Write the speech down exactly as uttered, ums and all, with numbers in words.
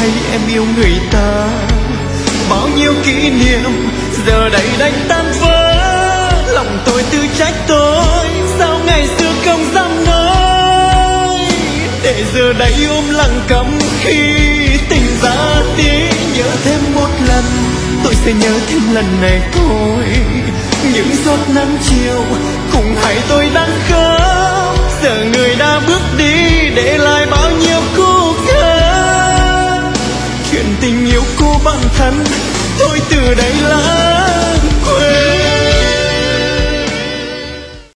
hay em yêu người ta. Bao nhiêu kỷ niệm giờ đây đành tan vỡ, lòng tôi tự trách tôi sao ngày xưa không dám nói, để giờ đây ôm lặng câm khi tình ra tiếng. Nhớ thêm một lần tôi sẽ nhớ thêm lần này thôi, những giọt nắng chiều cùng hai tôi đang khóc. Giờ người đã bước đi để lại bao nhiêu